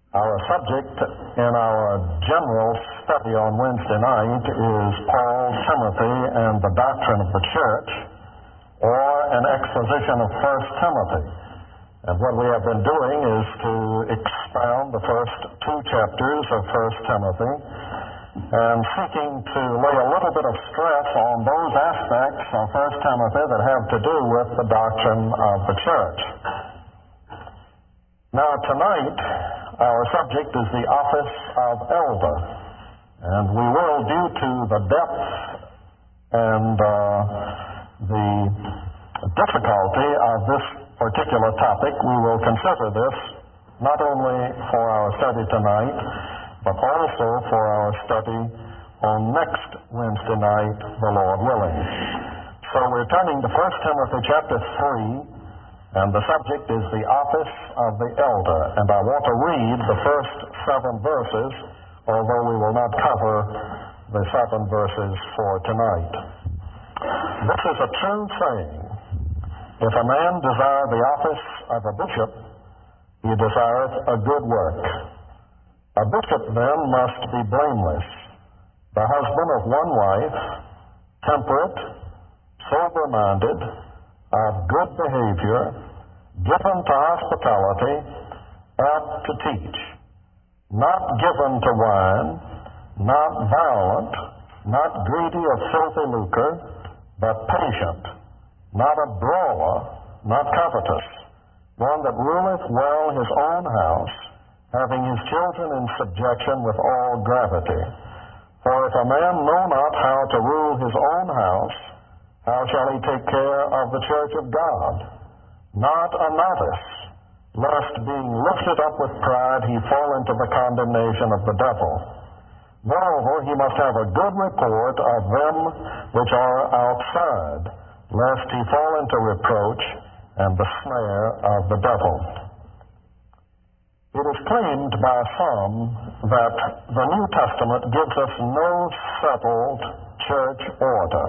Our subject in our general study on Wednesday night is Paul, Timothy, and the Doctrine of the Church, or an exposition of 1 Timothy. And what we have been doing is to expound the first two chapters of 1 Timothy and seeking to lay a little bit of stress on those aspects of 1 Timothy that have to do with the doctrine of the church. Now, tonight, our subject is the office of elder, and we will, due to the depth and the difficulty of this particular topic, we will consider this not only for our study tonight, but also for our study on next Wednesday night, the Lord willing. So we're turning to 1 Timothy chapter 3, and the subject is the office of the elder. And I want to read the first 7 verses, although we will not cover the 7 verses for tonight. This is a true saying. If a man desire the office of a bishop, he desireth a good work. A bishop then must be blameless, the husband of one wife, temperate, sober-minded, of good behavior, given to hospitality, apt to teach, not given to wine, not violent, not greedy of filthy lucre, but patient, not a brawler, not covetous, one that ruleth well his own house, having his children in subjection with all gravity. For if a man know not how to rule his own house, how shall he take care of the church of God? Not a novice, lest being lifted up with pride he fall into the condemnation of the devil. Moreover, he must have a good report of them which are outside, lest he fall into reproach and the snare of the devil. It is claimed by some that the New Testament gives us no settled church order.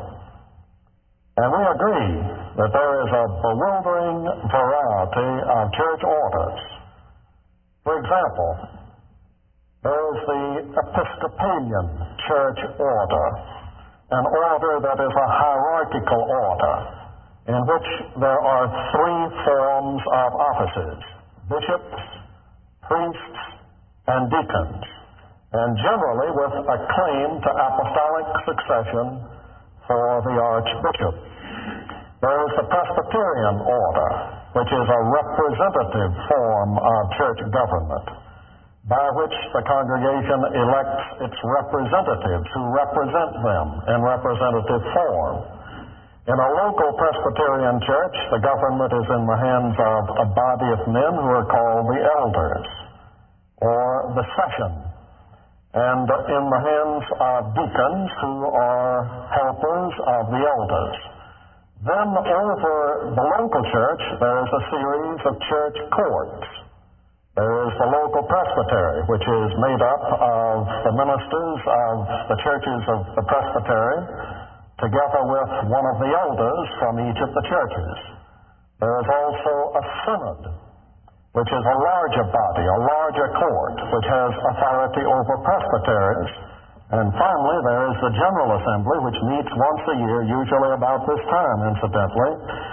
And we agree that there is a bewildering variety of church orders. For example, there is the Episcopalian church order, an order that is a hierarchical order in which there are 3 forms of offices: bishops, priests, and deacons, and generally with a claim to apostolic succession for the archbishop. There is the Presbyterian order, which is a representative form of church government, by which the congregation elects its representatives who represent them in representative form. In a local Presbyterian church, the government is in the hands of a body of men who are called the elders, or the session, and in the hands of deacons who are helpers of the elders. Then over the local church, there is a series of church courts. There is the local presbytery, which is made up of the ministers of the churches of the presbytery, together with one of the elders from each of the churches. There is also a synod, which is a larger body, a larger court, which has authority over presbyteries. And finally, there is the General Assembly, which meets once a year, usually about this time, incidentally.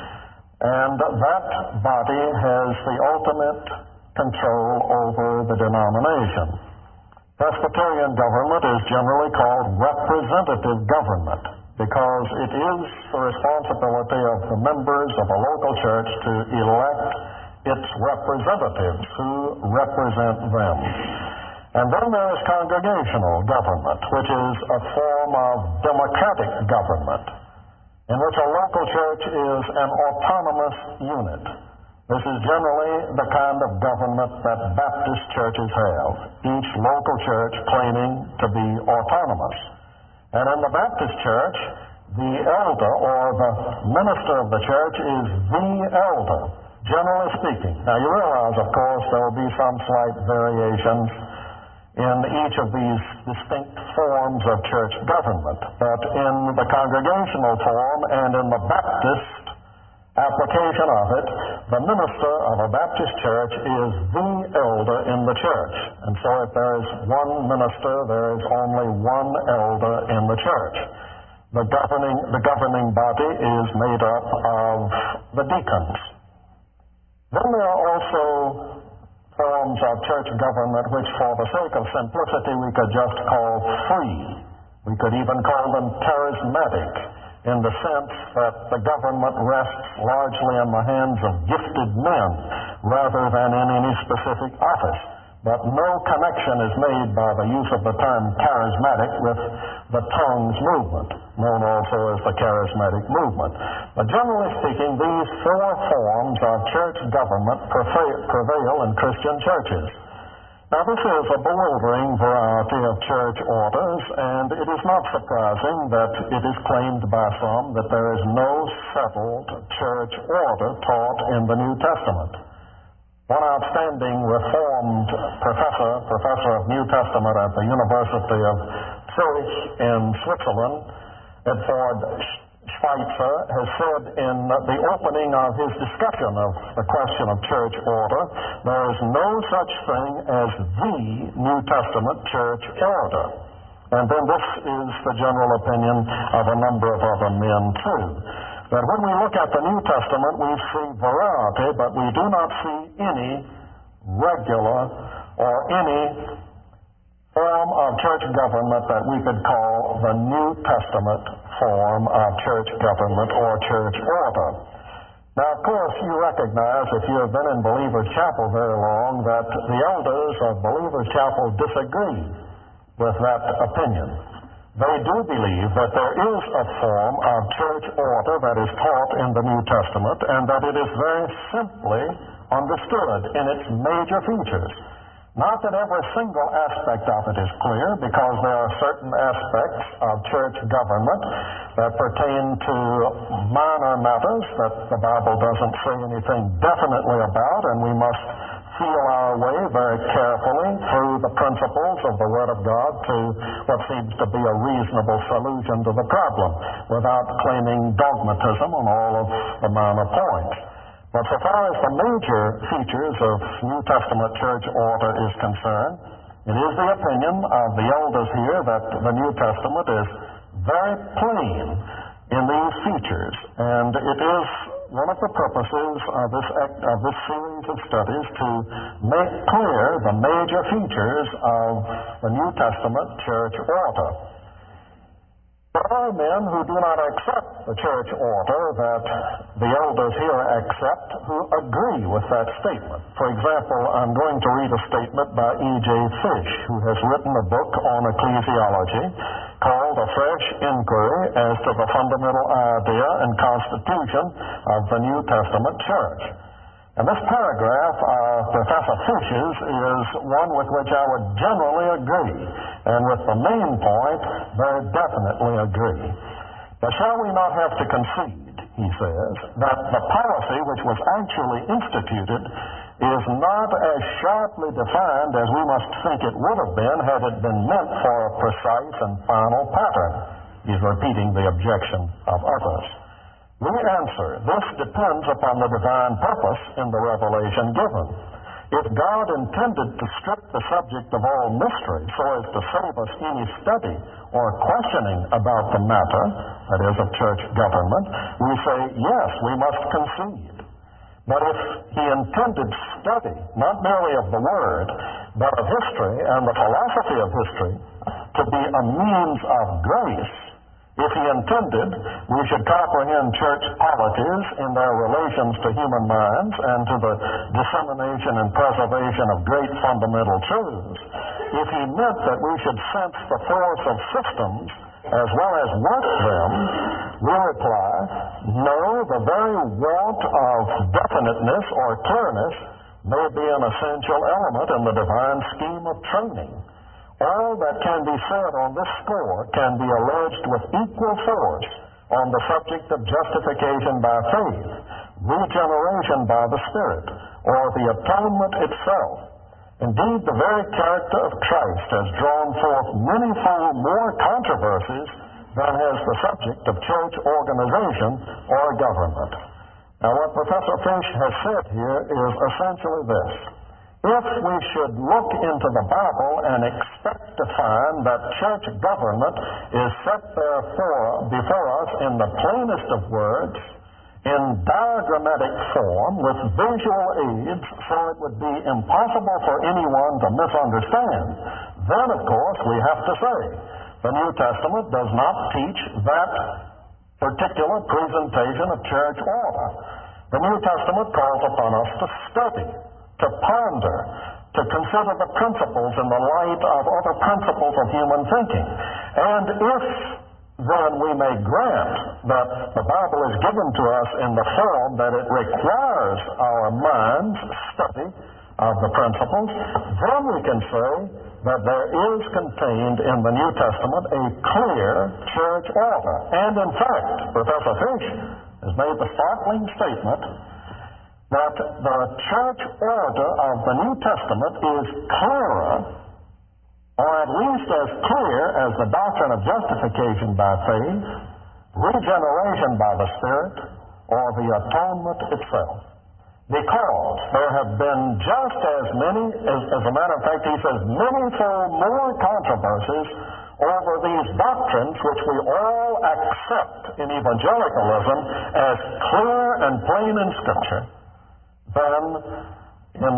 And that body has the ultimate control over the denomination. Presbyterian government is generally called representative government because it is the responsibility of the members of a local church to elect its representatives who represent them. And then there is congregational government, which is a form of democratic government, in which a local church is an autonomous unit. This is generally the kind of government that Baptist churches have, each local church claiming to be autonomous. And in the Baptist church, the elder or the minister of the church is the elder, generally speaking. Now you realize, of course, there will be some slight variations in each of these distinct forms of church government, but in the congregational form and in the Baptist application of it, the minister of a Baptist church is the elder in the church. And so if there is one minister, there is only one elder in the church. The governing body is made up of the deacons. Then there are also forms of church government which, for the sake of simplicity, we could just call free. We could even call them charismatic, in the sense that the government rests largely in the hands of gifted men rather than in any specific office. But no connection is made by the use of the term charismatic with the tongues movement, known also as the charismatic movement. But generally speaking, these four forms of church government prevail in Christian churches. Now, this is a bewildering variety of church orders, and it is not surprising that it is claimed by some that there is no settled church order taught in the New Testament. One outstanding Reformed professor of New Testament at the University of Zurich in Switzerland, Edward Schweitzer, has said in the opening of his discussion of the question of church order, there is no such thing as the New Testament church order. And then this is the general opinion of a number of other men too. That when we look at the New Testament, we see variety, but we do not see any regular or any form of church government that we could call the New Testament form of church government or church order. Now, of course, you recognize, if you have been in Believer's Chapel very long, that the elders of Believer's Chapel disagree with that opinion. They do believe that there is a form of church order that is taught in the New Testament, and that it is very simply understood in its major features. Not that every single aspect of it is clear, because there are certain aspects of church government that pertain to minor matters that the Bible doesn't say anything definitely about, and we must feel our way very carefully through the principles of the Word of God to what seems to be a reasonable solution to the problem, without claiming dogmatism on all of the minor points. But so far as the major features of New Testament church order is concerned, it is the opinion of the elders here that the New Testament is very plain in these features, and it is one of the purposes of this series of studies to make clear the major features of the New Testament church order. There are men who do not accept the church order that the elders here accept, who agree with that statement. For example, I'm going to read a statement by E.J. Fish, who has written a book on ecclesiology called A Fresh Inquiry as to the Fundamental Idea and Constitution of the New Testament Church. And this paragraph of Professor Fish's is one with which I would generally agree, and with the main point very definitely agree. But shall we not have to concede, he says, that the policy which was actually instituted is not as sharply defined as we must think it would have been had it been meant for a precise and final pattern. He's repeating the objection of others. We answer, this depends upon the divine purpose in the revelation given. If God intended to strip the subject of all mystery so as to save us any study or questioning about the matter, that is, of church government, we say, yes, we must concede. But if he intended study, not merely of the Word, but of history and the philosophy of history, to be a means of grace, if he intended we should comprehend church polities in their relations to human minds and to the dissemination and preservation of great fundamental truths, if he meant that we should sense the force of systems as well as work them, we reply, no, the very want of definiteness or clearness may be an essential element in the divine scheme of training. All that can be said on this score can be alleged with equal force on the subject of justification by faith, regeneration by the Spirit, or the atonement itself. Indeed, the very character of Christ has drawn forth manyfold more controversies than has the subject of church organization or government. Now, what Professor Fish has said here is essentially this. If we should look into the Bible and expect to find that church government is set there before us in the plainest of words, in diagrammatic form, with visual aids, so it would be impossible for anyone to misunderstand, then, of course, we have to say the New Testament does not teach that particular presentation of church order. The New Testament calls upon us to study, to ponder, to consider the principles in the light of other principles of human thinking. And if then we may grant that the Bible is given to us in the form that it requires our mind's study of the principles, then we can say that there is contained in the New Testament a clear church order. And in fact, Professor Fish has made the startling statement that the church order of the New Testament is clearer, or at least as clear as the doctrine of justification by faith, regeneration by the Spirit, or the atonement itself. Because there have been just as many, as a matter of fact, he says, manyfold more controversies over these doctrines which we all accept in evangelicalism as clear and plain in Scripture than in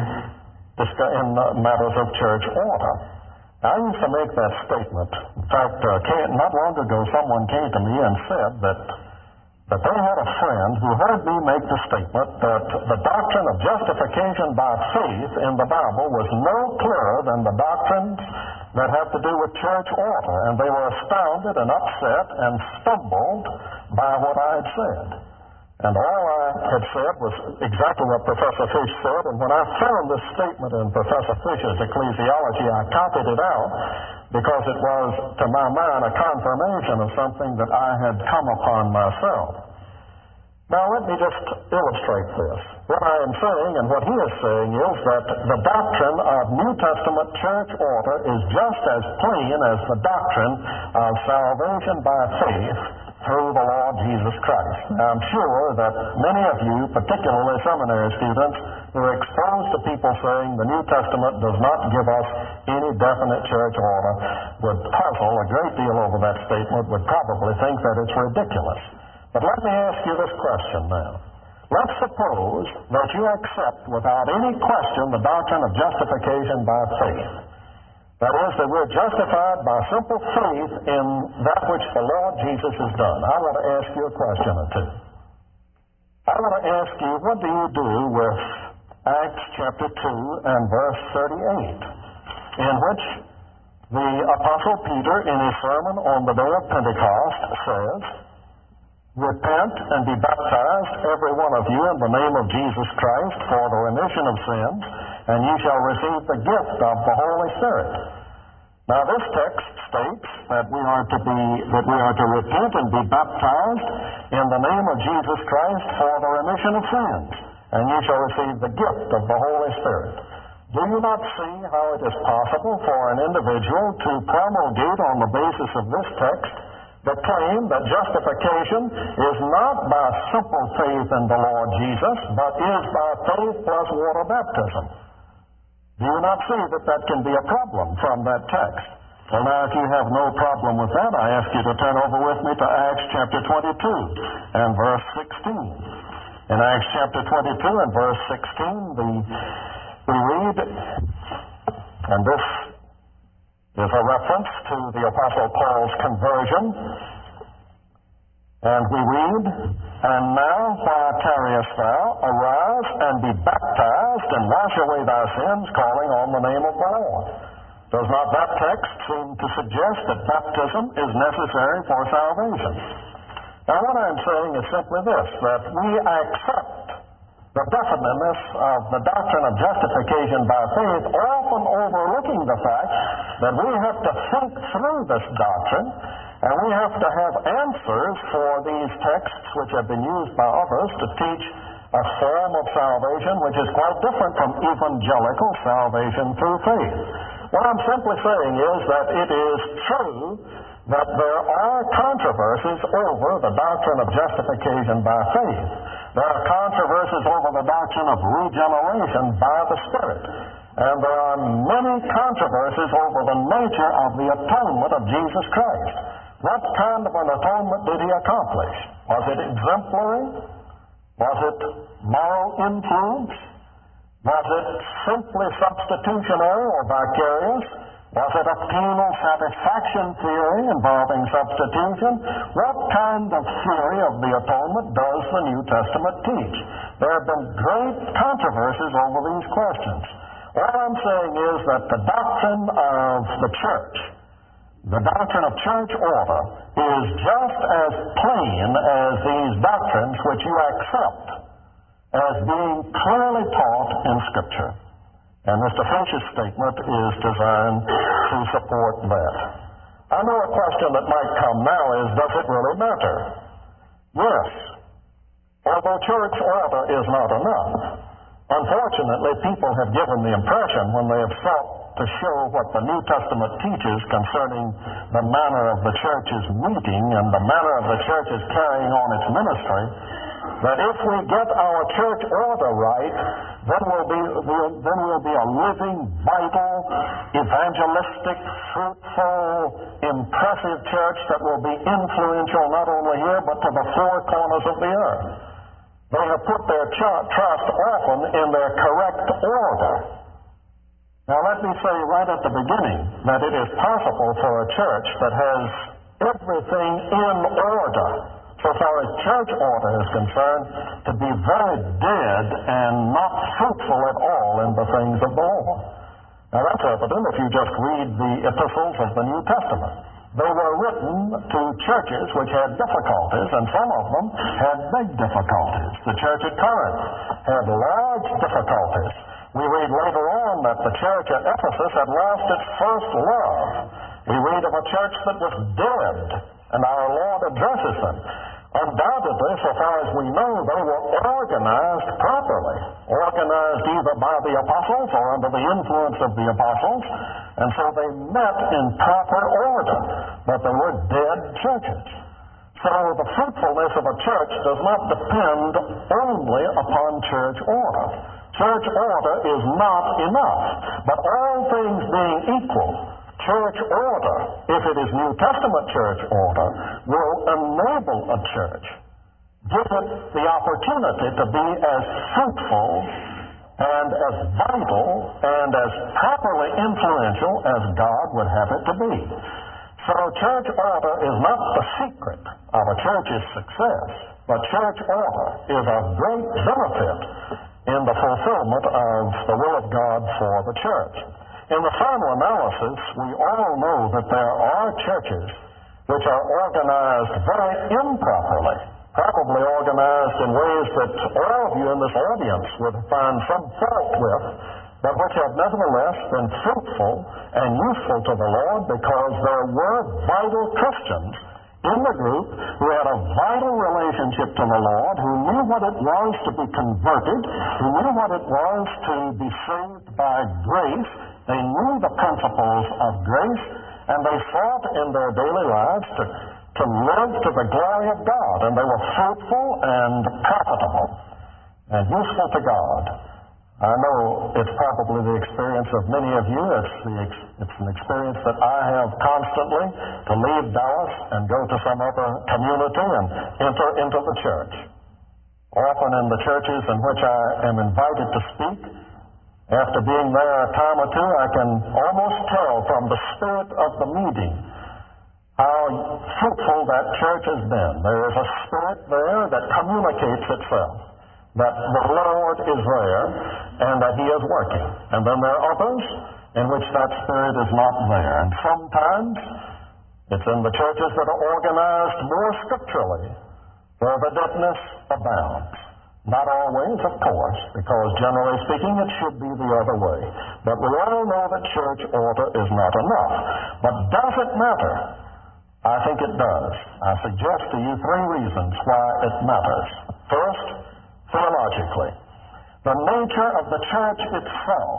the matters of church order. I used to make that statement. In fact, not long ago, someone came to me and said that they had a friend who heard me make the statement that the doctrine of justification by faith in the Bible was no clearer than the doctrines that have to do with church order. And they were astounded and upset and stumbled by what I had said. And all I had said was exactly what Professor Fish said, and when I found this statement in Professor Fish's Ecclesiology, I copied it out because it was, to my mind, a confirmation of something that I had come upon myself. Now, let me just illustrate this. What I am saying and what he is saying is that the doctrine of New Testament church order is just as plain as the doctrine of salvation by faith through the Lord Jesus Christ. Now, I'm sure that many of you, particularly seminary students, who are exposed to people saying the New Testament does not give us any definite church order, would puzzle a great deal over that statement, would probably think that it's ridiculous. But let me ask you this question now. Let's suppose that you accept without any question the doctrine of justification by faith. That is, that we're justified by simple faith in that which the Lord Jesus has done. I want to ask you a question or two. I want to ask you, what do you do with Acts chapter 2 and verse 38, in which the Apostle Peter, in his sermon on the day of Pentecost, says, "Repent and be baptized, every one of you, in the name of Jesus Christ, for the remission of sins, and ye shall receive the gift of the Holy Spirit." Now, this text states that we are to repent and be baptized in the name of Jesus Christ for the remission of sins, and ye shall receive the gift of the Holy Spirit. Do you not see how it is possible for an individual to promulgate on the basis of this text the claim that justification is not by simple faith in the Lord Jesus, but is by faith plus water baptism? Do you not see that that can be a problem from that text? Well, now, if you have no problem with that, I ask you to turn over with me to Acts chapter 22 and verse 16. In Acts chapter 22 and verse 16, we read, and this is a reference to the Apostle Paul's conversion, and we read, "And now, why tarriest thou? Arise and be baptized, and wash away thy sins, calling on the name of the Lord." Does not that text seem to suggest that baptism is necessary for salvation? Now, what I'm saying is simply this, that we accept the definiteness of the doctrine of justification by faith, often overlooking the fact that we have to think through this doctrine, and we have to have answers for these texts which have been used by others to teach a form of salvation which is quite different from evangelical salvation through faith. What I'm simply saying is that it is true that there are controversies over the doctrine of justification by faith. There are controversies over the doctrine of regeneration by the Spirit. And there are many controversies over the nature of the atonement of Jesus Christ. What kind of an atonement did he accomplish? Was it exemplary? Was it moral influence? Was it simply substitutionary or vicarious? Was it a penal satisfaction theory involving substitution? What kind of theory of the atonement does the New Testament teach? There have been great controversies over these questions. All I'm saying is that the doctrine of the church, the doctrine of church order, is just as plain as these doctrines which you accept as being clearly taught in Scripture. And Mr. Finch's statement is designed to support that. I know a question that might come now is, does it really matter? Yes. Although church order is not enough, unfortunately, people have given the impression when they have sought to show what the New Testament teaches concerning the manner of the church's meeting and the manner of the church's carrying on its ministry, that if we get our church order right, then we'll be a living, vital, evangelistic, fruitful, impressive church that will be influential not only here but to the four corners of the earth. They have put their trust often in their correct order. Now let me say right at the beginning that it is possible for a church that has everything in order, so far as church order is concerned, to be very dead and not fruitful at all in the things of the Lord. Now that's evident if you just read the epistles of the New Testament. They were written to churches which had difficulties, and some of them had big difficulties. The church at Corinth had large difficulties. We read later on that the church at Ephesus had lost its first love. We read of a church that was dead, and our Lord addresses them. Undoubtedly, so far as we know, they were organized properly, organized either by the apostles or under the influence of the apostles, and so they met in proper order, but they were dead churches. So the fruitfulness of a church does not depend only upon church order. Church order is not enough, but all things being equal, church order, if it is New Testament church order, will enable a church, give it the opportunity to be as fruitful and as vital and as properly influential as God would have it to be. So church order is not the secret of a church's success, but church order is a great benefit in the fulfillment of the will of God for the church. In the final analysis, we all know that there are churches which are organized very improperly, probably organized in ways that all of you in this audience would find some fault with, but which have nevertheless been fruitful and useful to the Lord because there were vital Christians in the group who had a vital relationship to the Lord, who knew what it was to be converted, who knew what it was to be saved by grace. They knew the principles of grace, and they sought in their daily lives to live to the glory of God, and they were fruitful and profitable and useful to God. I know it's probably the experience of many of you. It's an experience that I have constantly, to leave Dallas and go to some other community and enter into the church. Often in the churches in which I am invited to speak, after being there a time or two, I can almost tell from the spirit of the meeting how fruitful that church has been. There is a spirit there that communicates itself, that the Lord is there and that He is working. And then there are others in which that spirit is not there. And sometimes it's in the churches that are organized more scripturally where the deadness abounds. Not always, of course, because generally speaking it should be the other way. But we all know that church order is not enough. But does it matter? I think it does. I suggest to you three reasons why it matters. First, theologically, the nature of the church itself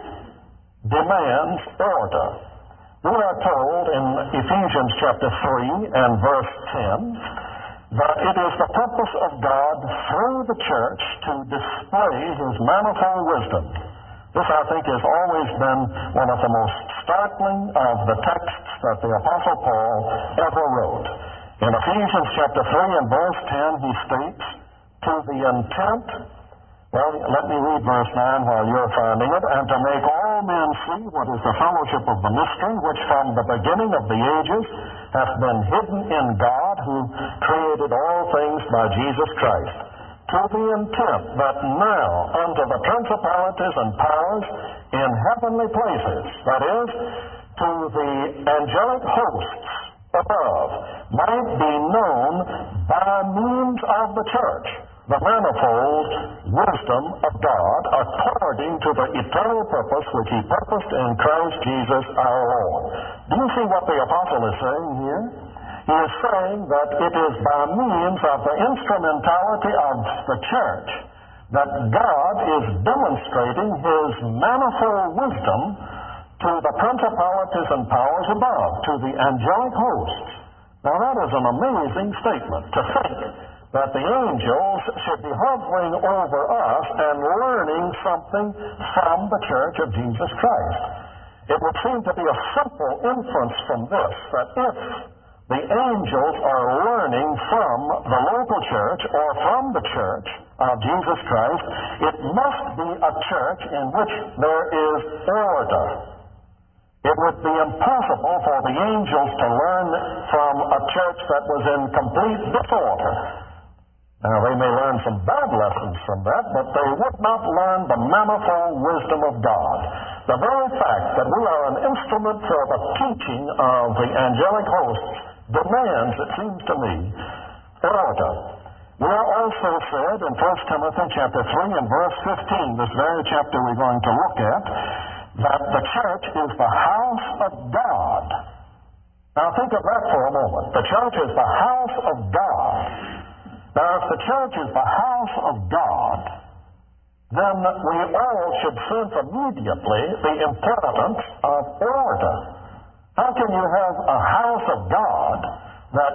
demands order. We are told in Ephesians chapter 3 and verse 10 that it is the purpose of God through the church to display His manifold wisdom. This, I think, has always been one of the most startling of the texts that the Apostle Paul ever wrote. In Ephesians chapter 3 and verse 10, he states, to the intent, well, let me read verse 9 while you're finding it, and to make all men see what is the fellowship of the mystery, which from the beginning of the ages hath been hidden in God, who created all things by Jesus Christ, to the intent that now unto the principalities and powers in heavenly places, that is, to the angelic hosts above, might be known by means of the church the manifold wisdom of God according to the eternal purpose which He purposed in Christ Jesus our Lord. Do you see what the apostle is saying here? He is saying that it is by means of the instrumentality of the church that God is demonstrating His manifold wisdom to the principalities and powers above, to the angelic hosts. Now that is an amazing statement, to think that the angels should be hovering over us and learning something from the church of Jesus Christ. It would seem to be a simple inference from this, that if the angels are learning from the local church or from the church of Jesus Christ, it must be a church in which there is order. It would be impossible for the angels to learn from a church that was in complete disorder. Now, they may learn some bad lessons from that, but they would not learn the manifold wisdom of God. The very fact that we are an instrument for the teaching of the angelic hosts demands, it seems to me, order. We are also said in 1 Timothy chapter 3 and verse 15, this very chapter we're going to look at, that the church is the house of God. Now think of that for a moment. The church is the house of God. Now if the church is the house of God, then we all should sense immediately the importance of order. How can you have a house of God that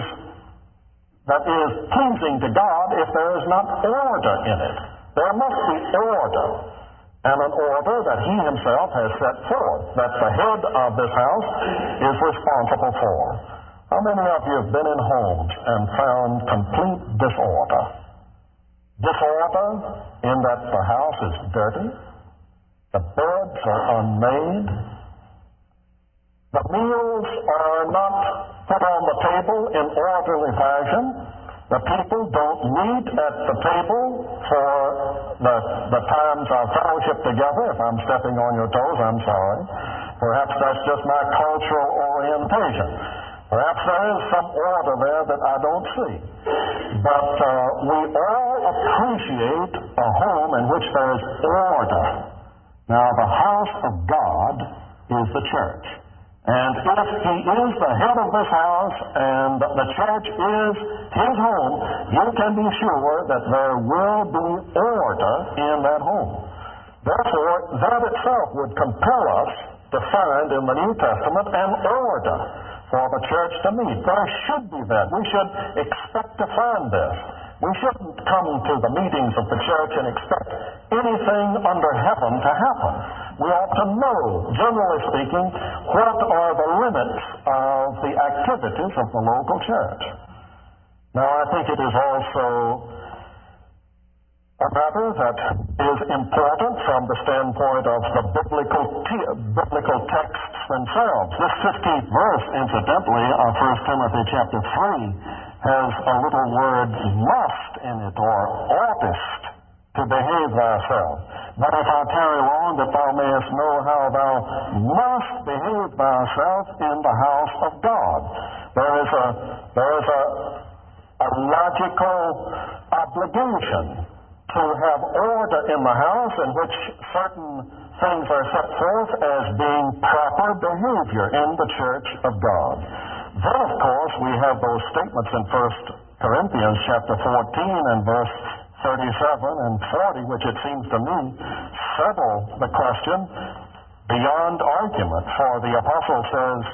is pleasing to God if there is not order in it? There must be order, and an order that He Himself has set forth, that the head of this house is responsible for. How many of you have been in homes and found complete disorder? Disorder in that the house is dirty, the beds are unmade, the meals are not put on the table in orderly fashion, the people don't meet at the table for the times of fellowship together. If I'm stepping on your toes, I'm sorry. Perhaps that's just my cultural orientation. Perhaps there is some order there that I don't see. But we all appreciate a home in which there is order. Now, the house of God is the church. And if He is the head of this house and the church is His home, you can be sure that there will be order in that home. Therefore, that itself would compel us to find in the New Testament an order for the church to meet. There should be that. We should expect to find this. We shouldn't come to the meetings of the church and expect anything under heaven to happen. We ought to know, generally speaking, what are the limits of the activities of the local church. Now, I think it is also a matter that is important from the standpoint of the biblical texts themselves. This 15th verse, incidentally, of 1 Timothy chapter 3, has a little word must in it, or oughtest to behave thyself. But if I tarry long, that thou mayest know how thou must behave thyself in the house of God. There is a logical obligation to have order in the house in which certain things are set forth as being proper behavior in the church of God. Then, of course, we have those statements in 1 Corinthians chapter 14 and verse 37 and 40, which it seems to me settle the question beyond argument. For the apostle says,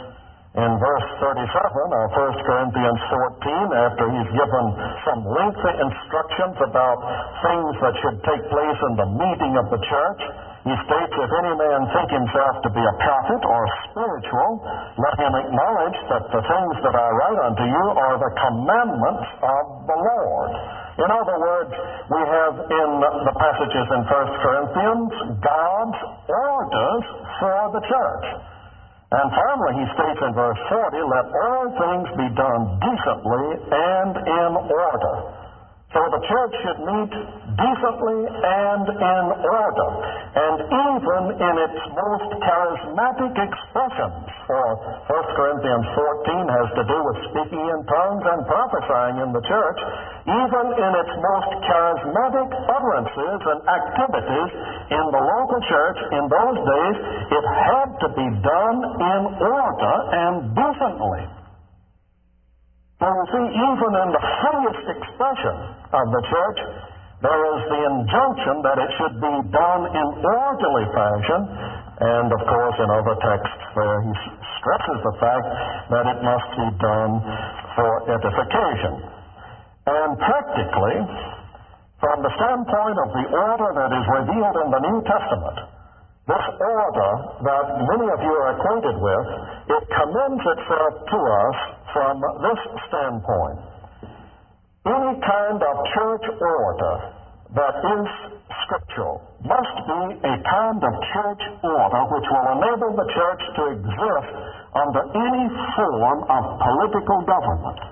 In verse 37 of 1 Corinthians 14, after he's given some lengthy instructions about things that should take place in the meeting of the church, he states, if any man think himself to be a prophet or spiritual, let him acknowledge that the things that I write unto you are the commandments of the Lord. In other words, we have in the passages in 1 Corinthians God's orders for the church. And finally, he states in verse 40, let all things be done decently and in order. So the church should meet decently and in order, and even in its most charismatic expressions. For 1 Corinthians 14 has to do with speaking in tongues and prophesying in the church. Even in its most charismatic utterances and activities in the local church in those days, it had to be done in order and decently. So you see, even in the freest expression of the church, there is the injunction that it should be done in orderly fashion. And of course, in other texts there, he stresses the fact that it must be done for edification. And practically, from the standpoint of the order that is revealed in the New Testament, this order that many of you are acquainted with, it commends itself to us from this standpoint. Any kind of church order that is scriptural must be a kind of church order which will enable the church to exist under any form of political government.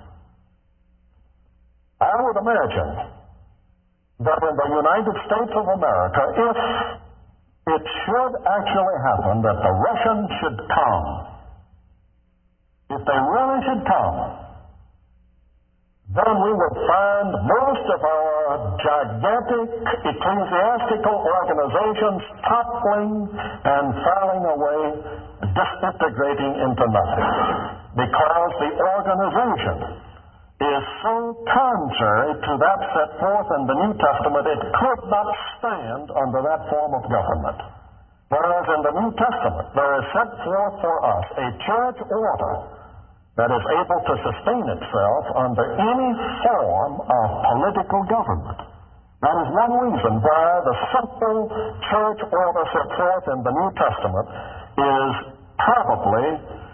I would imagine that in the United States of America, if it should actually happen that the Russians should come, if they really should come, then we would find most of our gigantic ecclesiastical organizations toppling and falling away, disintegrating into nothing. Because the organization is so contrary to that set forth in the New Testament, it could not stand under that form of government. Whereas in the New Testament, there is set forth for us a church order that is able to sustain itself under any form of political government. That is one reason why the simple church order set forth in the New Testament is probably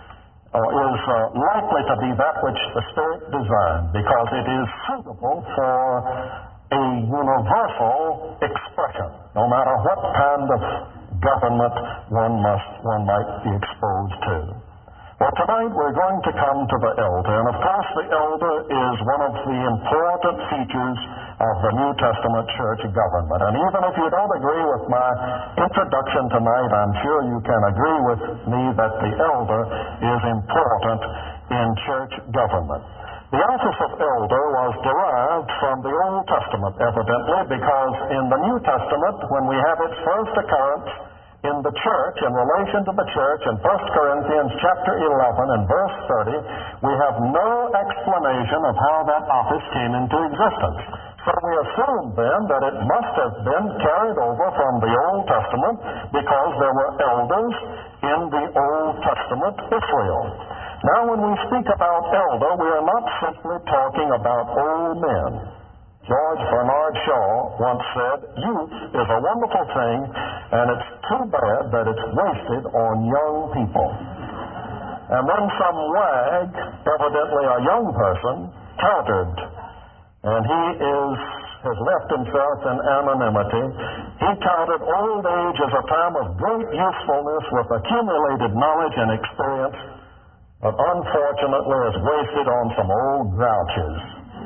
likely to be that which the Spirit designed, because it is suitable for a universal expression, no matter what kind of government one might be exposed to. Well, tonight we're going to come to the elder, and of course the elder is one of the important features of the New Testament church government. And even if you don't agree with my introduction tonight, I'm sure you can agree with me that the elder is important in church government. The office of elder was derived from the Old Testament, evidently, because in the New Testament, when we have its first occurrence in the church, in relation to the church, in 1 Corinthians chapter 11 and verse 30, we have no explanation of how that office came into existence. So we assume then that it must have been carried over from the Old Testament, because there were elders in the Old Testament Israel. Now when we speak about elder, we are not simply talking about old men. George Bernard Shaw once said, youth is a wonderful thing, and it's too bad that it's wasted on young people. And then some wag, evidently a young person, countered, and he has left himself in anonymity. He counted old age as a time of great usefulness with accumulated knowledge and experience, but unfortunately is wasted on some old grouches.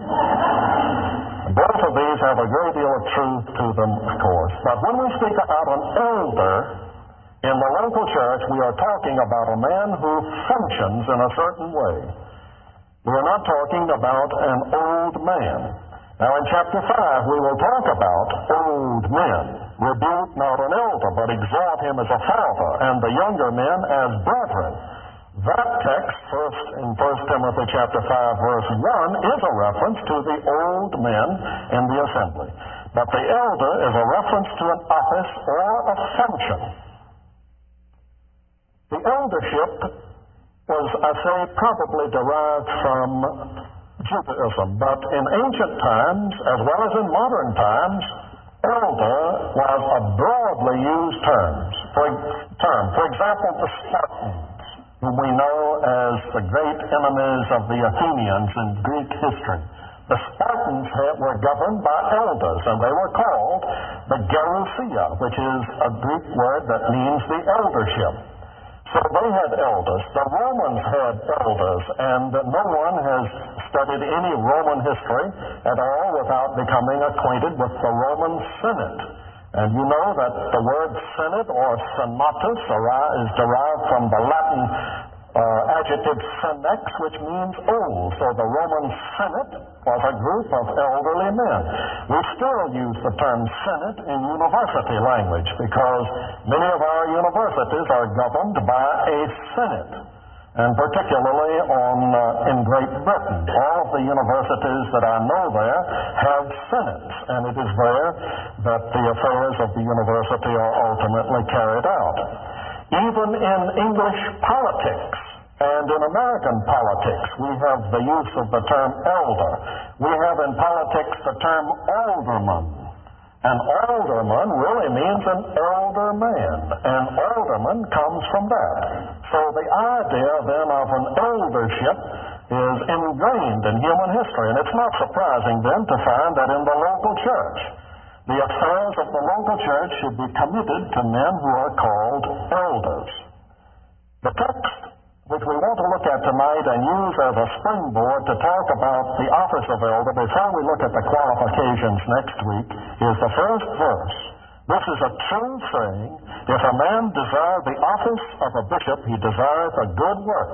Both of these have a great deal of truth to them, of course. But when we speak about an elder in the local church, we are talking about a man who functions in a certain way. We are not talking about an old man. Now in chapter 5, we will talk about old men. Rebuke not an elder, but exhort him as a father, and the younger men as brethren. That text, first in 1 Timothy chapter 5, verse 1, is a reference to the old men in the assembly. But the elder is a reference to an office or a function. The eldership was, I say, probably derived from Judaism. But in ancient times, as well as in modern times, elder was a broadly used term. For example, the Spartans, whom we know as the great enemies of the Athenians in Greek history. The Spartans were governed by elders, and they were called the Gerousia, which is a Greek word that means the eldership. So they had elders. The Romans had elders, and no one has studied any Roman history at all without becoming acquainted with the Roman Senate. And you know that the word Senate or senatus is derived from the Latin adjective senex, which means old. So the Roman Senate was a group of elderly men. We still use the term Senate in university language because many of our universities are governed by a Senate, and particularly in Great Britain. All of the universities that I know there have senates, and it is there that the affairs of the university are ultimately carried out. Even in English politics and in American politics, we have the use of the term elder. We have in politics the term alderman. An alderman really means an elder man, and alderman comes from that. So the idea then of an eldership is ingrained in human history, and it's not surprising then to find that in the local church, the affairs of the local church should be committed to men who are called elders. The text which we want to look at tonight and use as a springboard to talk about the office of elder before we look at the qualifications next week is the first verse. This is a true saying: if a man desire the office of a bishop, he desireth a good work.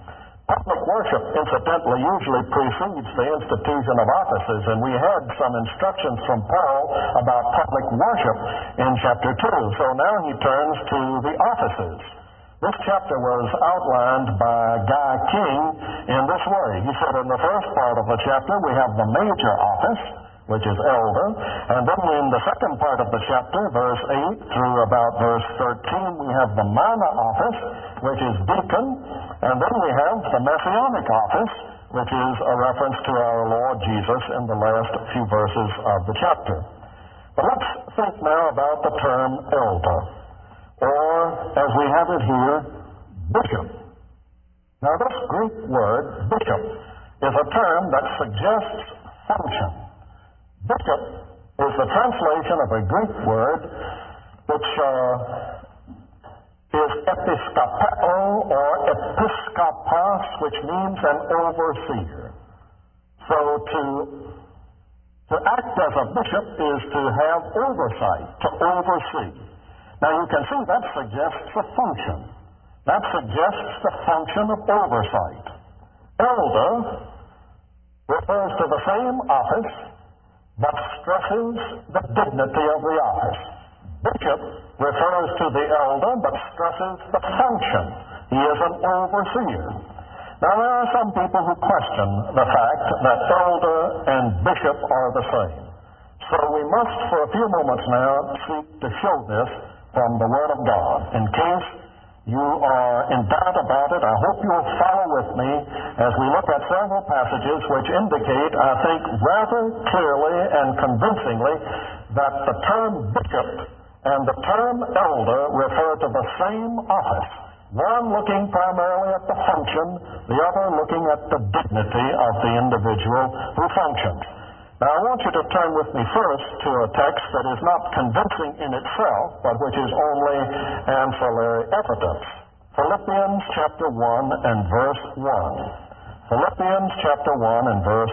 Public worship, incidentally, usually precedes the institution of offices, and we had some instructions from Paul about public worship in chapter 2. So now he turns to the offices. This chapter was outlined by Guy King in this way. He said in the first part of the chapter we have the major office, which is elder, and then in the second part of the chapter, verse 8 through about verse 13, we have the minor office, which is deacon, and then we have the messianic office, which is a reference to our Lord Jesus in the last few verses of the chapter. But let's think now about the term elder, or as we have it here, bishop. Now this Greek word, bishop, is a term that suggests function. Bishop is the translation of a Greek word which is episkopeo or episkopos, which means an overseer. So to act as a bishop is to have oversight, to oversee. Now you can see that suggests a function. That suggests the function of oversight. Elder refers to the same office, but stresses the dignity of the office. Bishop refers to the elder, but stresses the function. He is an overseer. Now, there are some people who question the fact that elder and bishop are the same. So we must, for a few moments now, seek to show this from the Word of God. In case you are in doubt about it, I hope you'll follow with me as we look at several passages which indicate, I think, rather clearly and convincingly that the term bishop and the term elder refer to the same office. One looking primarily at the function, the other looking at the dignity of the individual who functions. Now, I want you to turn with me first to a text that is not convincing in itself, but which is only ancillary evidence. Philippians chapter 1 and verse 1. Philippians chapter 1 and verse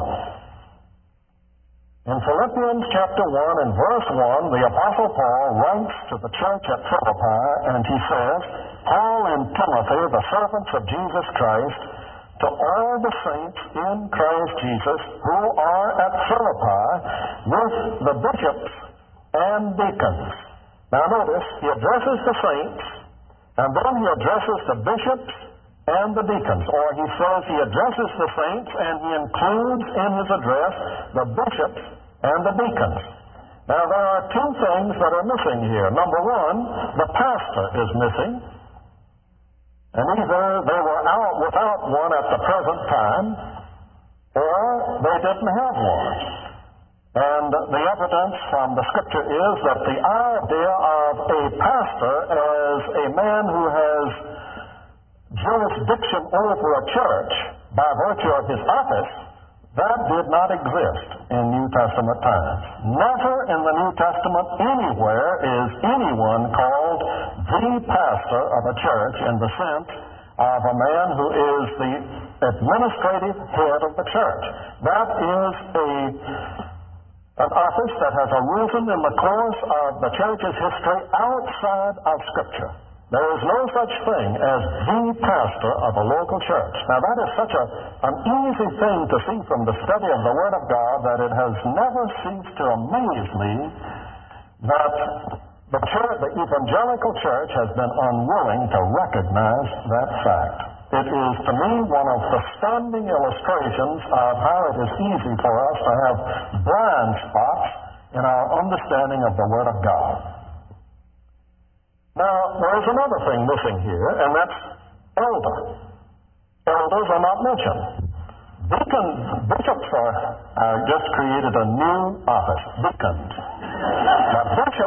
1. In Philippians chapter 1 and verse 1, the Apostle Paul writes to the church at Philippi, and he says, Paul and Timothy, the servants of Jesus Christ, to all the saints in Christ Jesus who are at Philippi with the bishops and deacons. Now notice, he addresses the saints, and then he addresses the bishops and the deacons. Or he says he addresses the saints and he includes in his address the bishops and the deacons. Now there are two things that are missing here. Number one, the pastor is missing. And either they were out without one at the present time, or they didn't have one. And the evidence from the Scripture is that the idea of a pastor as a man who has jurisdiction over a church by virtue of his office, that did not exist in New Testament times. Never in the New Testament anywhere is anyone called the pastor of a church in the sense of a man who is the administrative head of the church. That is an office that has arisen in the course of the church's history outside of Scripture. There is no such thing as the pastor of a local church. Now, that is such an easy thing to see from the study of the Word of God that it has never ceased to amaze me that the evangelical church has been unwilling to recognize that fact. It is, to me, one of the standing illustrations of how it is easy for us to have blind spots in our understanding of the Word of God. Now, there is another thing missing here, and that's elder. Elders are not mentioned. Bishops are just created a new office, deacons. Now,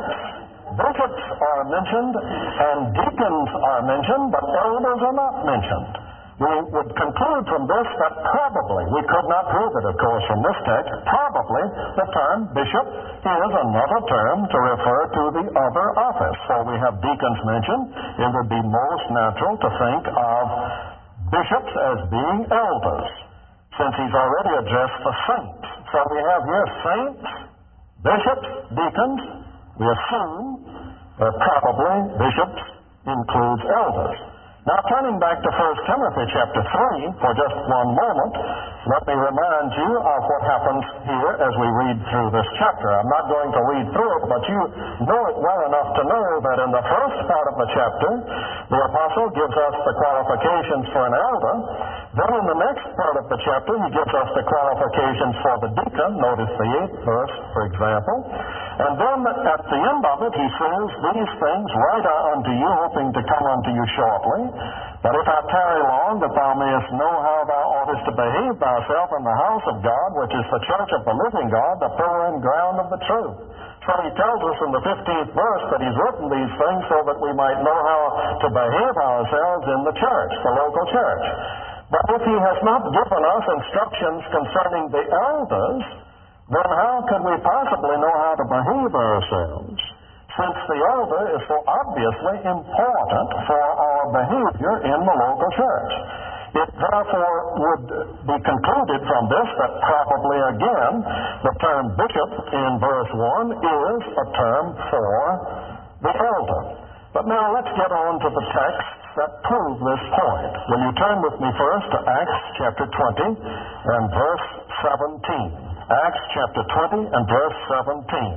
bishops are mentioned, and deacons are mentioned, but elders are not mentioned. We would conclude from this that probably, we could not prove it, of course, from this text, probably the term bishop is another term to refer to the other office. So we have deacons mentioned. It would be most natural to think of bishops as being elders, since he's already addressed the saints. So we have here saints, bishops, deacons. We assume that probably bishops includes elders. Now, turning back to 1 Timothy chapter 3 for just one moment, let me remind you of what happens here as we read through this chapter. I'm not going to read through it, but you know it well enough to know that in the first part of the chapter, the apostle gives us the qualifications for an elder. Then in the next part of the chapter, he gives us the qualifications for the deacon. Notice the 8th verse, for example. And then at the end of it, he says, "These things write I unto you, hoping to come unto you shortly. But if I tarry long, that thou mayest know how thou oughtest to behave thyself in the house of God, which is the church of the living God, the pillar and ground of the truth." So he tells us in the 15th verse that he's written these things so that we might know how to behave ourselves in the church, the local church. But if he has not given us instructions concerning the elders, then how could we possibly know how to behave ourselves, since the elder is so obviously important for our behavior in the local church? It therefore would be concluded from this that probably again the term bishop in verse 1 is a term for the elder. But now let's get on to the texts that prove this point. Will you turn with me first to Acts chapter 20 and verse 17. Acts chapter 20 and verse 17.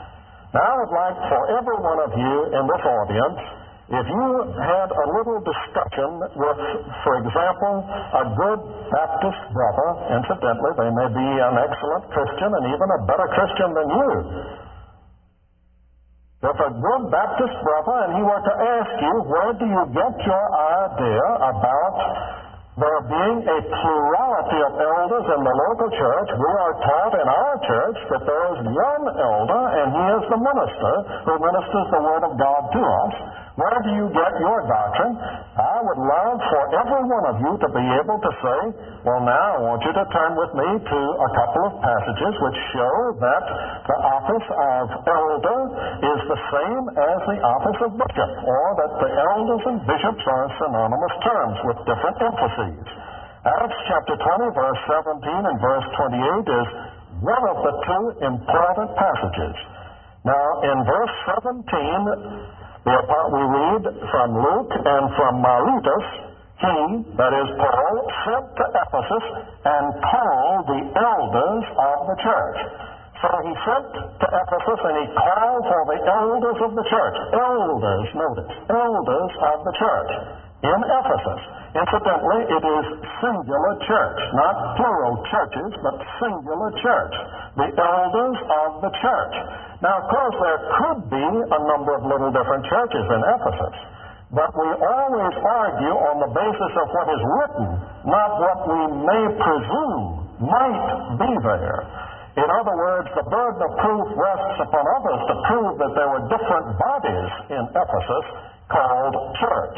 Now I would like for every one of you in this audience, if you had a little discussion with, for example, a good Baptist brother, incidentally, they may be an excellent Christian and even a better Christian than you. If a good Baptist brother and he were to ask you, where do you get your idea about there being a plurality of elders in the local church? We are taught in our church that there is one elder, and he is the minister who ministers the Word of God to us. Where do you get your doctrine? I would love for every one of you to be able to say, well, now I want you to turn with me to a couple of passages which show that the office of elder is the same as the office of bishop, or that the elders and bishops are synonymous terms with different emphases. Acts chapter 20, verse 17 and verse 28 is one of the two important passages. Now, in verse 17, we read from Luke, "And from Miletus, he," that is Paul, "sent to Ephesus and called the elders of the church." So he sent to Ephesus and he called for the elders of the church. Elders, notice, elders of the church in Ephesus. Incidentally, it is singular church, not plural churches, but singular church. The elders of the church. Now, of course, there could be a number of little different churches in Ephesus, But we always argue on the basis of what is written, not what we may presume might be there. In other words, the burden of proof rests upon others to prove that there were different bodies in Ephesus called church.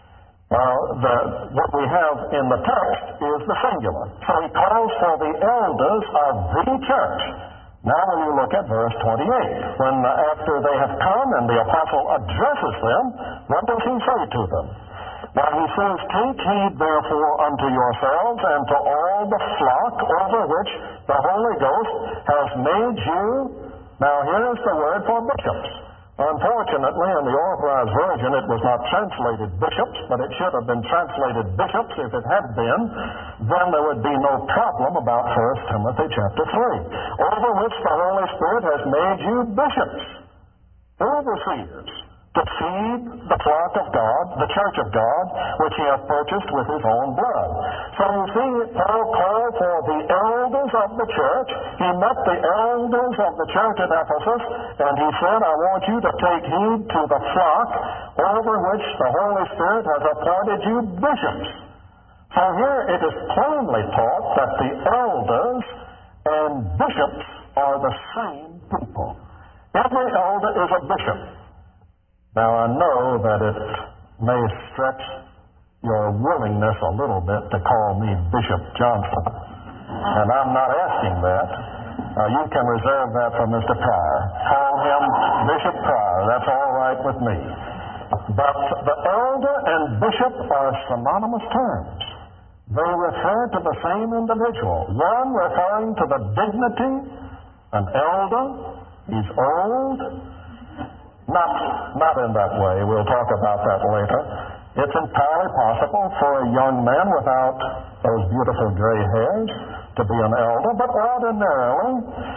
What we have in the text is the singular. So he calls for the elders of the church. Now when you look at verse 28, when after they have come and the apostle addresses them, what does he say to them? Now he says, "Take heed therefore unto yourselves and to all the flock over which the Holy Ghost has made you." Now here's the word for bishops. Unfortunately, in the Authorized Version, it was not translated bishops, but it should have been translated bishops. If it had been, then there would be no problem about 1 Timothy chapter 3, over which the Holy Spirit has made you bishops, overseers, to feed the flock of God, the church of God, which he hath purchased with his own blood. So you see, Paul called for the elders of the church. He met the elders of the church at Ephesus, and he said, "I want you to take heed to the flock over which the Holy Spirit has appointed you bishops." So here it is plainly taught that the elders and bishops are the same people. Every elder is a bishop. Now, I know that it may stretch your willingness a little bit to call me Bishop Johnson, and I'm not asking that. You can reserve that for Mr. Pryor. Call him Bishop Pryor. That's all right with me. But the elder and bishop are synonymous terms. They refer to the same individual. One referring to the dignity, an elder, he's old. Not in that way. We'll talk about that later. It's entirely possible for a young man without those beautiful gray hairs to be an elder, but ordinarily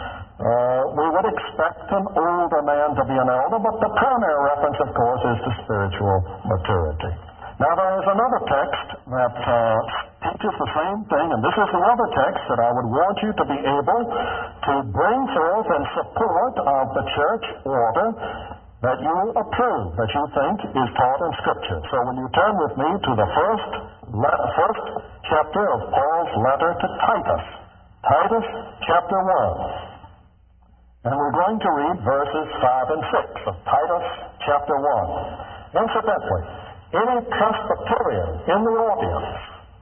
we would expect an older man to be an elder, but the primary reference, of course, is to spiritual maturity. Now, there is another text that teaches the same thing, and this is the other text that I would want you to be able to bring forth in support of the church order that you approve, that you think is taught in Scripture. So when you turn with me to the first chapter of Paul's letter to Titus, Titus chapter 1. And we're going to read verses 5 and 6 of Titus chapter 1. Incidentally, any Presbyterian in the audience,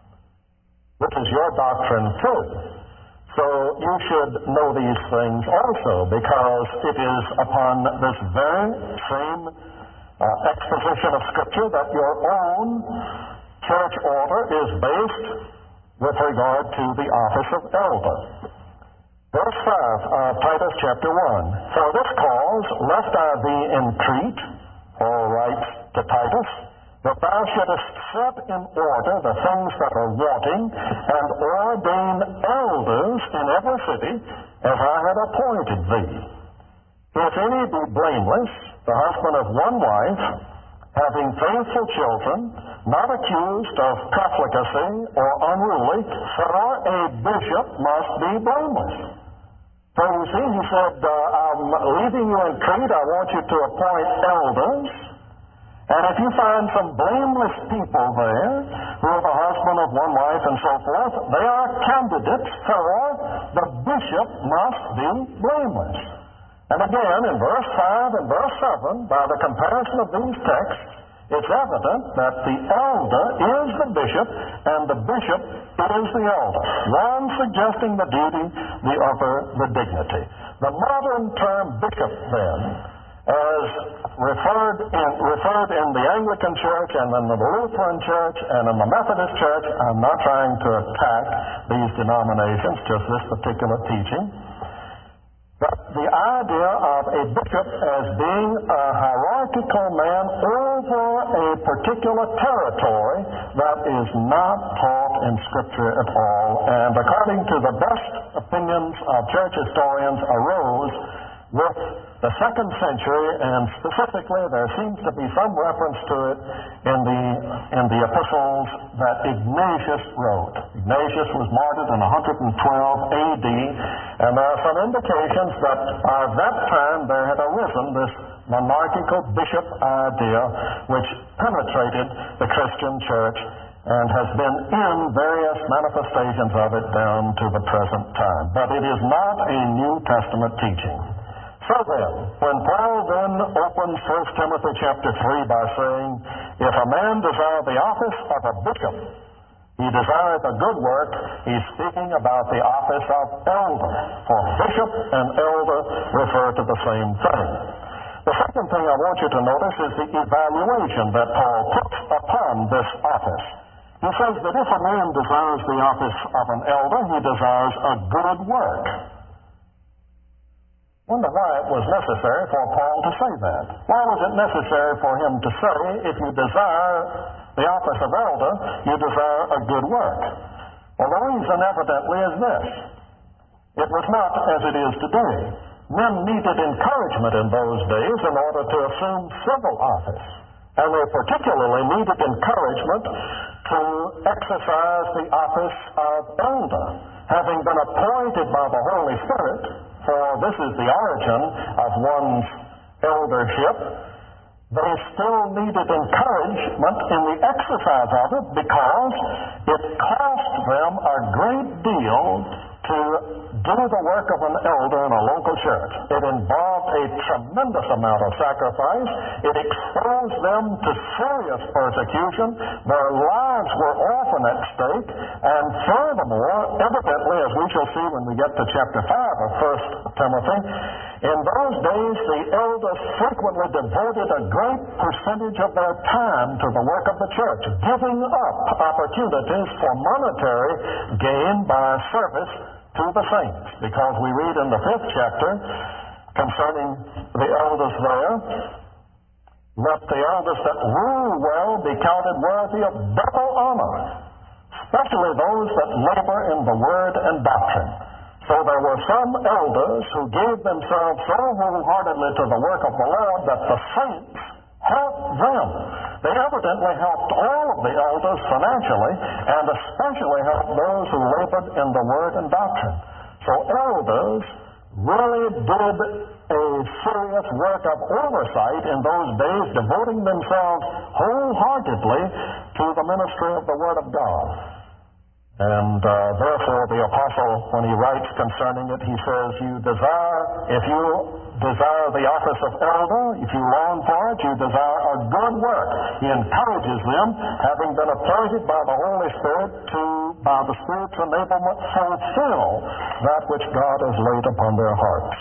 which is your doctrine too, so you should know these things also, because it is upon this very same exposition of Scripture that your own church order is based with regard to the office of elder. Verse 5 of Titus chapter 1. "For this cause left I thee in Crete," Paul writes to Titus, "that thou shouldest set in order the things that are wanting, and ordain elders in every city, as I had appointed thee. If any be blameless, the husband of one wife, having faithful children, not accused of profligacy or unruly, for a bishop must be blameless." So you see, he said, "I'm leaving you in Crete. I want you to appoint elders. And if you find some blameless people there, who are the husband of one wife and so forth, they are candidates for the bishop must be blameless." And again, in verse 5 and verse 7, by the comparison of these texts, it's evident that the elder is the bishop, and the bishop is the elder. One suggesting the duty, the other the dignity. The modern term bishop, then, as referred in the Anglican Church and in the Lutheran Church and in the Methodist Church. I'm not trying to attack these denominations, just this particular teaching. But the idea of a bishop as being a hierarchical man over a particular territory, that is not taught in Scripture at all, and according to the best opinions of church historians, arose with the 2nd century, and specifically there seems to be some reference to it in the epistles that Ignatius wrote. Ignatius was martyred in 112 A.D., and there are some indications that by that time there had arisen this monarchical bishop idea which penetrated the Christian church and has been in various manifestations of it down to the present time. But it is not a New Testament teaching. So then, when Paul then opens 1 Timothy chapter 3 by saying, if a man desire the office of a bishop, he desireth a good work, he's speaking about the office of elder. For bishop and elder refer to the same thing. The second thing I want you to notice is the evaluation that Paul puts upon this office. He says that if a man desires the office of an elder, he desires a good work. Wonder why it was necessary for Paul to say that. Why was it necessary for him to say, if you desire the office of elder, you desire a good work? Well, the reason evidently is this. It was not as it is today. Men needed encouragement in those days in order to assume civil office. And they particularly needed encouragement to exercise the office of elder, having been appointed by the Holy Spirit, for this is the origin of one's eldership. They still needed encouragement in the exercise of it because it cost them a great deal to do the work of an elder in a local church. It involved a tremendous amount of sacrifice. It exposed them to serious persecution. Their lives were often at stake. And furthermore, evidently, as we shall see when we get to chapter 5 of 1 Timothy, in those days the elders frequently devoted a great percentage of their time to the work of the church, giving up opportunities for monetary gain by service to the saints. Because we read in the 5th chapter concerning the elders there, let the elders that rule well be counted worthy of double honor, especially those that labor in the word and doctrine. So there were some elders who gave themselves so wholeheartedly to the work of the Lord that the saints helped them. They evidently helped all of the elders financially, and especially helped those who labored in the word and doctrine. So elders really did a serious work of oversight in those days, devoting themselves wholeheartedly to the ministry of the Word of God. And therefore the apostle, when he writes concerning it, he says, if you desire the office of elder, if you long for it, you desire a good work. He encourages them, having been appointed by the Holy Spirit to, by the Spirit's enablement, fulfill that which God has laid upon their hearts.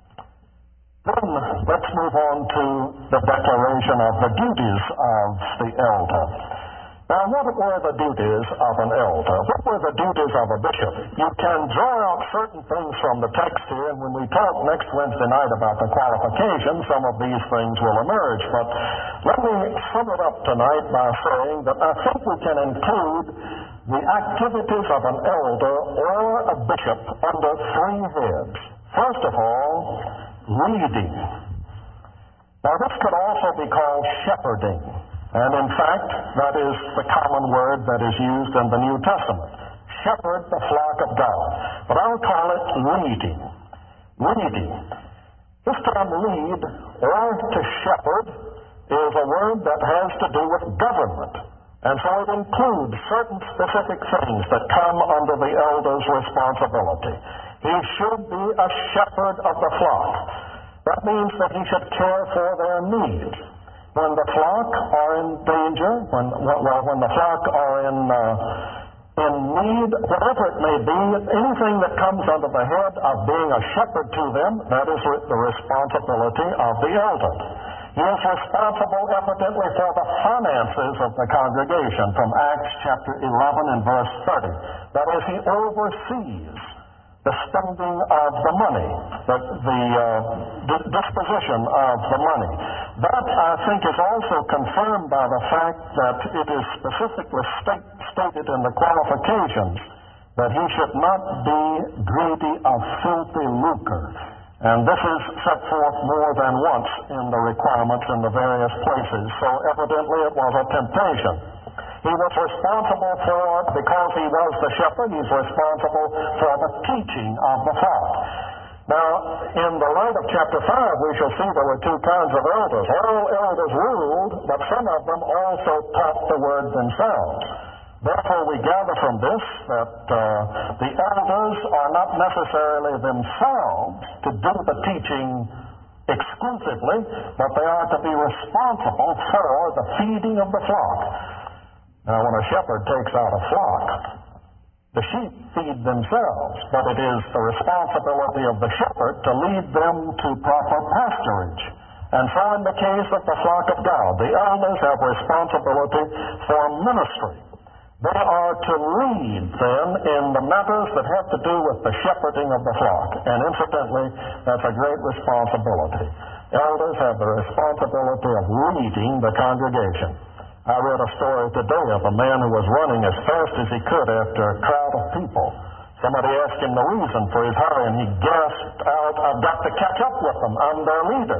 Then let's move on to the declaration of the duties of the elder. Now, what were the duties of an elder? What were the duties of a bishop? You can draw out certain things from the text here, and when we talk next Wednesday night about the qualifications, some of these things will emerge. But let me sum it up tonight by saying that I think we can include the activities of an elder or a bishop under 3 heads. First of all, leading. Now, this could also be called shepherding. And in fact, that is the common word that is used in the New Testament. Shepherd the flock of God. But I'll call it leading. Leading. This term lead, or to shepherd, is a word that has to do with government. And so it includes certain specific things that come under the elder's responsibility. He should be a shepherd of the flock. That means that he should care for their needs. When the flock are in danger, when the flock are in need, whatever it may be, anything that comes under the head of being a shepherd to them, that is the responsibility of the elder. He is responsible evidently for the finances of the congregation from Acts chapter 11 and verse 30. That is, he oversees the spending of the money, the disposition of the money. That, I think, is also confirmed by the fact that it is specifically stated in the qualifications that he should not be greedy of filthy lucre. And this is set forth more than once in the requirements in the various places. So evidently it was a temptation. He was responsible for, because he was the shepherd, he's responsible for the teaching of the flock. Now, in the light of chapter 5, we shall see there were two kinds of elders. All elders ruled, but some of them also taught the word themselves. Therefore, we gather from this that the elders are not necessarily themselves to do the teaching exclusively, but they are to be responsible for the feeding of the flock. Now, when a shepherd takes out a flock, the sheep feed themselves, but it is the responsibility of the shepherd to lead them to proper pasturage. And so in the case of the flock of God, the elders have responsibility for ministry. They are to lead then in the matters that have to do with the shepherding of the flock. And incidentally, that's a great responsibility. Elders have the responsibility of leading the congregation. I read a story today of a man who was running as fast as he could after a crowd of people. Somebody asked him the reason for his hurry, and he gasped out, "I've got to catch up with them. I'm their leader."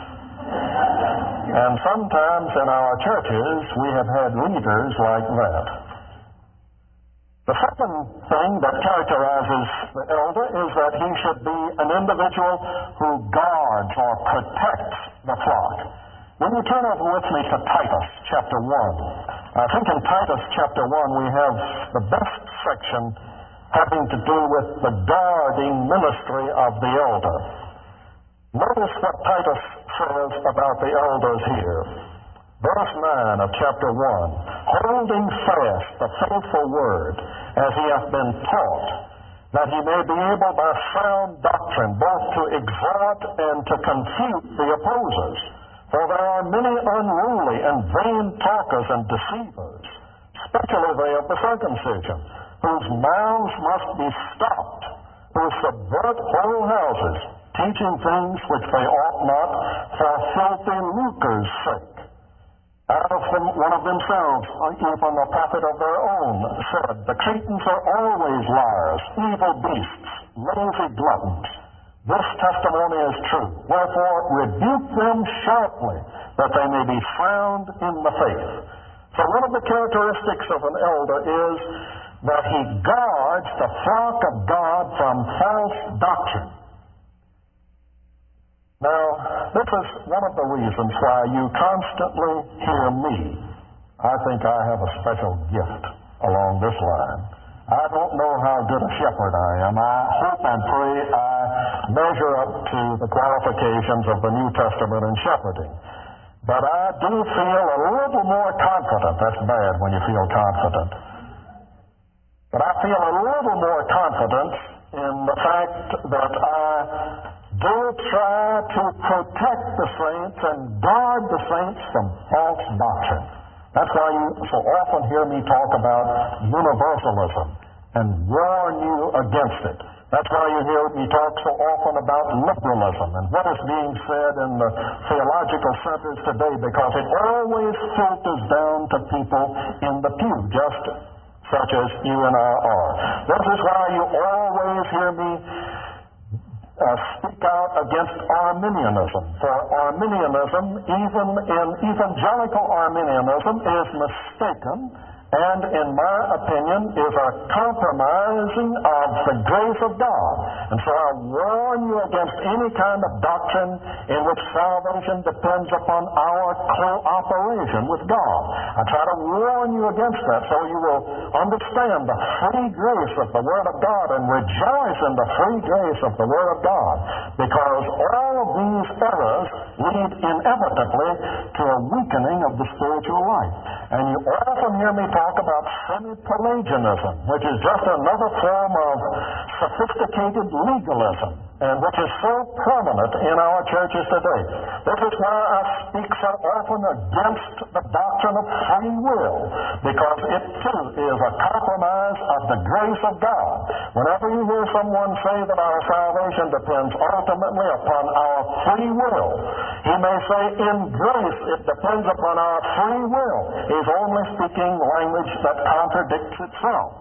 And sometimes in our churches, we have had leaders like that. The second thing that characterizes the elder is that he should be an individual who guards or protects the flock. When you turn over with me to Titus chapter 1, I think in Titus chapter 1 we have the best section having to do with the guarding ministry of the elder. Notice what Titus says about the elders here. Verse 9 of chapter 1, "Holding fast the faithful word, as he hath been taught, that he may be able by sound doctrine both to exhort and to confute the opposers. For there are many unruly and vain talkers and deceivers, especially they of the circumcision, whose mouths must be stopped, who subvert whole houses, teaching things which they ought not, for filthy lucre's sake. Out of them, one of themselves, even a prophet of their own, said, The Cretans are always liars, evil beasts, lazy gluttons. This testimony is true. Wherefore, rebuke them sharply, that they may be sound in the faith." So one of the characteristics of an elder is that he guards the flock of God from false doctrine. Now, this is one of the reasons why you constantly hear me. I think I have a special gift along this line. I don't know how good a shepherd I am. I hope and pray I measure up to the qualifications of the New Testament in shepherding. But I do feel a little more confident. That's bad when you feel confident. But I feel a little more confidence in the fact that I do try to protect the saints and guard the saints from false doctrine. That's why you so often hear me talk about universalism and warn you against it. That's why you hear me talk so often about liberalism and what is being said in the theological centers today, because it always filters down to people in the pew, just such as you and I are. This is why you always hear me speak out against Arminianism. For Arminianism, even in evangelical Arminianism, is mistaken and, in my opinion, is a compromising of the grace of God. And so I warn you against any kind of doctrine in which salvation depends upon our cooperation with God. I try to warn you against that so you will understand the free grace of the Word of God and rejoice in the free grace of the Word of God, because all of these errors lead inevitably to a weakening of the spiritual life. And you often hear me talk about semi-Pelagianism, which is just another form of sophisticated legalism, and which is so prominent in our churches today. This is why I speak so often against the doctrine of free will, because it too is a compromise of the grace of God. Whenever you hear someone say that our salvation depends ultimately upon our free will, he may say in grace it depends upon our free will. He's only speaking language that contradicts itself.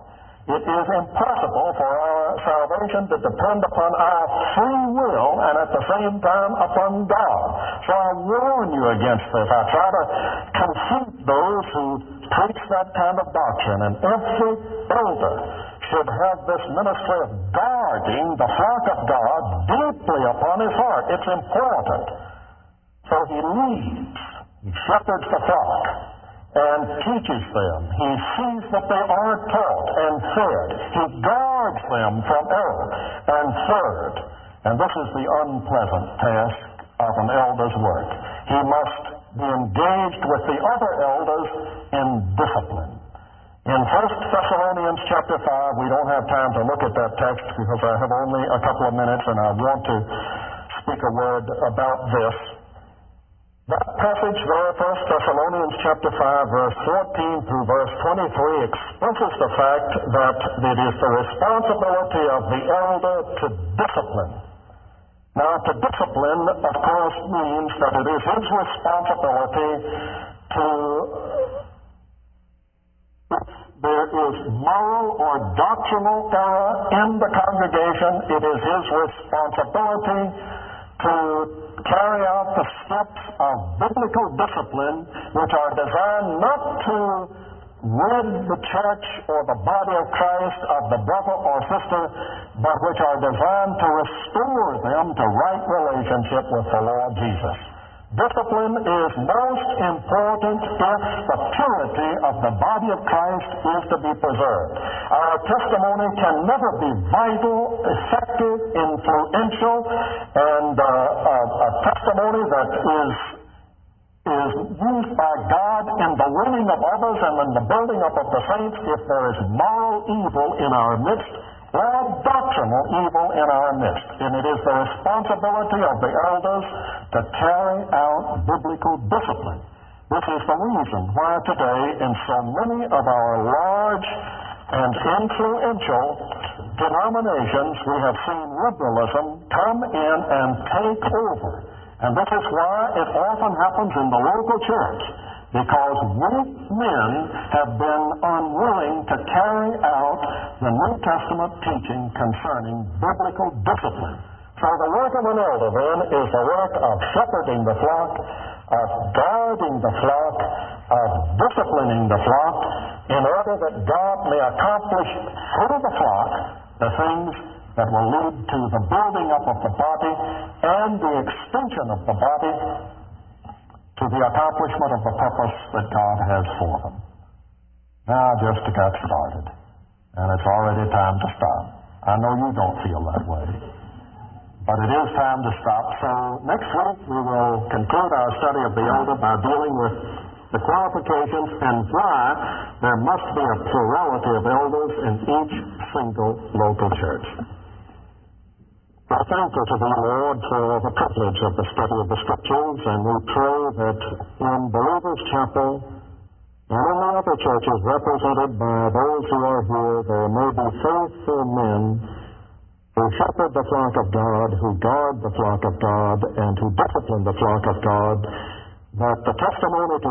It is impossible for our salvation to depend upon our free will and at the same time upon God. So I warn you against this. I try to confute those who preach that kind of doctrine. And every elder should have this ministry of guarding the flock of God deeply upon his heart. It's important. So he leads, he shepherds the flock, and teaches them. He sees that they are taught and fed. He guards them from error. And third, and this is the unpleasant task of an elder's work, he must be engaged with the other elders in discipline. In 1 Thessalonians chapter 5, we don't have time to look at that text because I have only a couple of minutes and I want to speak a word about this. That passage there, 1 Thessalonians chapter 5, verse 14 through verse 23, expresses the fact that it is the responsibility of the elder to discipline. Now, to discipline, of course, means that it is his responsibility to, if there is moral or doctrinal error in the congregation, it is his responsibility to carry out the steps of biblical discipline which are designed not to rid the church or the body of Christ of the brother or sister, but which are designed to restore them to right relationship with the Lord Jesus. Discipline is most important if the purity of the body of Christ is to be preserved. Our testimony can never be vital, effective, influential, and a testimony that is used by God in the winning of others and in the building up of the saints if there is moral evil in our midst or doctrinal evil in our midst. And it is the responsibility of the elders to carry out biblical discipline. This is the reason why today in so many of our large and influential denominations we have seen liberalism come in and take over. And this is why it often happens in the local church, because weak men have been unwilling to carry out the New Testament teaching concerning biblical discipline. So the work of an elder, then, is the work of shepherding the flock, of guarding the flock, of disciplining the flock, in order that God may accomplish through the flock the things that will lead to the building up of the body and the extension of the body to the accomplishment of the purpose that God has for them. Now, just to get started, and it's already time to stop. I know you don't feel that way, but it is time to stop. So next week we will conclude our study of the elder by dealing with the qualifications and why there must be a plurality of elders in each single local church. We're thankful to the Lord for the privilege of the study of the Scriptures, and we pray that in Believers Chapel and in the other churches represented by those who are here, there may be faithful men who shepherd the flock of God, who guard the flock of God, and who discipline the flock of God, that the testimony to